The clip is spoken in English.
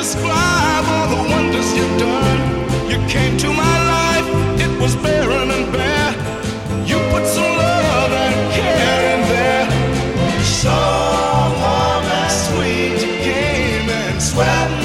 describe all the wonders you've done. You came to my life, it was barren and bare. You put some love and care in there. So warm and sweet, you came and swept